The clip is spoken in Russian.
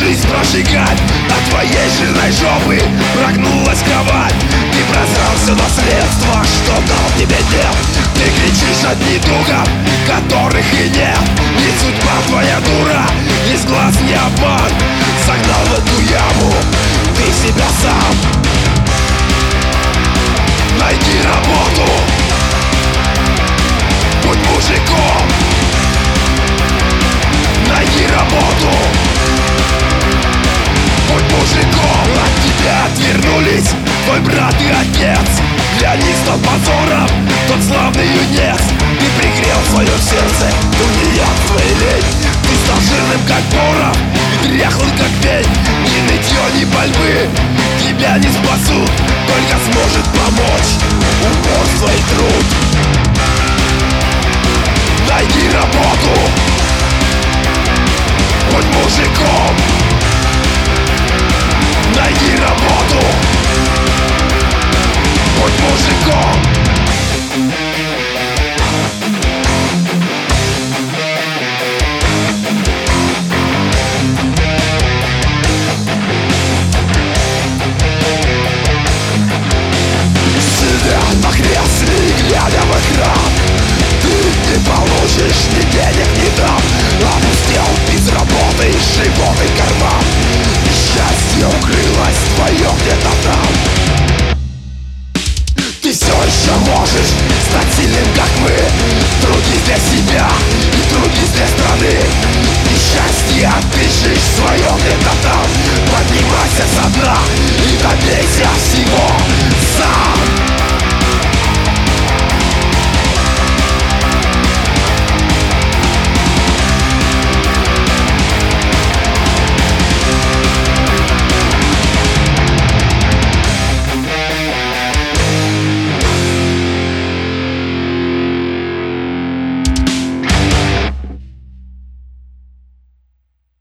жизнь прожигать. От твоей жирной жопы прогнулась кровать. Ты прозрал все наследство, что дал тебе дед. Ты кричишь от недугов, которых и нет. Не судьба твоя дура, из глаз не обман. Загнал в эту яму ты себя сам. Найди работу, будь мужиком. Найди работу, будь мужиком. От тебя отвернулись твой брат и отец. Глянись, тот позором, тот славный юнец. Ты пригрел свое сердце, тунеядство и лень. Ты стал жирным, как порох, и дряхлым, как пень. Ни нытье, ни борьбы тебя не спасут. Только сможет помочь упорство и труд. Найди работу, будь мужиком. Найди работу, будь мужиком. Глядя в экран, ты не получишь ни денег, ни дам. Опустел без работы и животный карман. И счастье укрылось твое где-то там. Ты все еще можешь стать сильным, как мы. Трудись для себя и трудись для страны. И счастье отыщешь свое где-то там. Поднимайся со дна и добейся всего.